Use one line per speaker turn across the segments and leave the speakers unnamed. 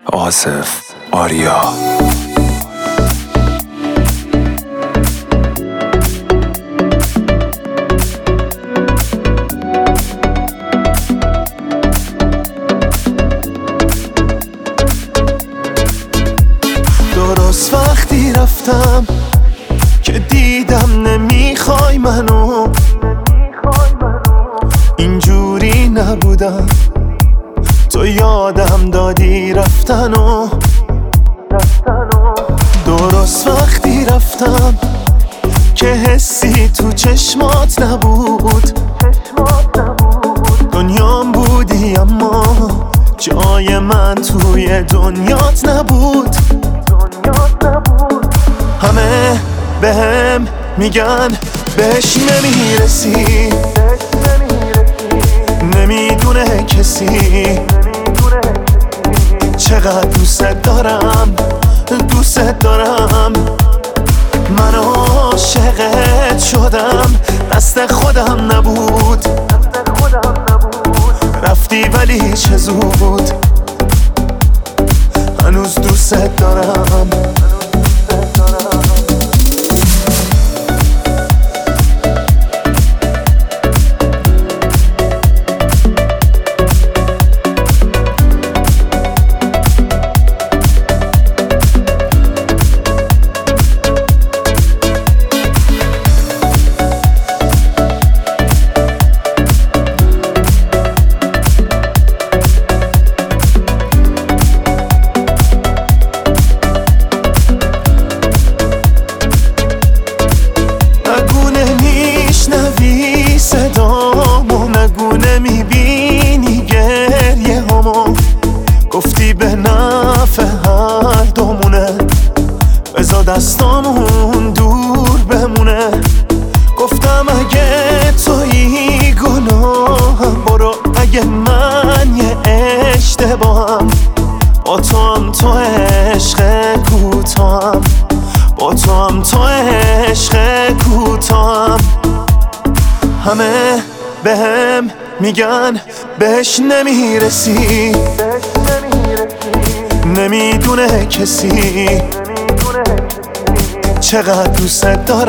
آصف آریا.
درست وقتی رفتم که دیدم نمیخوای منو، اینجوری نبودم، تو یادم دادی رفتنو. درست وقتی رفتم که حسی تو چشمات نبود، دنیام بودی اما جای من توی دنیات نبود. همه بهم میگن بهش نمیرسی، نمیدونه کسی چقدر دوست دارم. من عاشقت شدم، دست خودم نبود، رفتی ولی چه زود، هنوز دوست دارم. میبینی گریه همو، گفتی به نفع هر دومونه، بذار دستامون دور بمونه. گفتم اگه تویی گناهم برو، اگه من یه اشتباهم، با تو هم تو عشق کوتاهم، با تو هم تو عشق کوتاهم. همه بهم میگن بهش نمیرسی، نمیدونه کسی چقدر دوست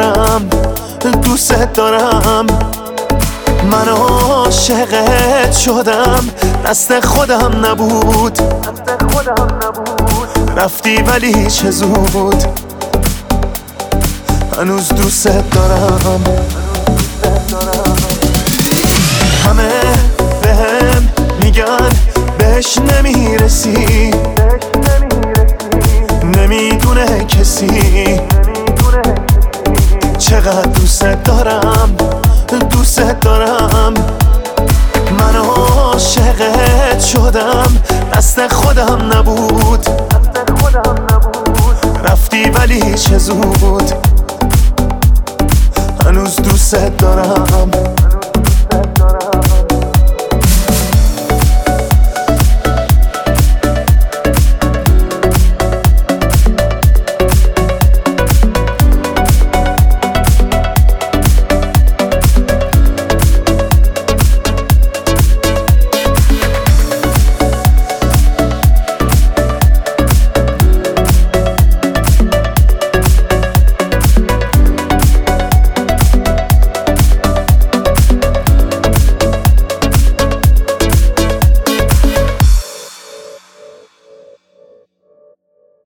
دارم. من عاشقت شدم، دست خودم نبود، رفتی ولی چه زود، هنوز دوست دارم. همه بهم میگن بهش نمیرسی، نمیدونه کسی چقدر دوست دارم. من عاشقت شدم، دست خودم نبود، رفتی ولی چه زود، هنوز دوست دارم.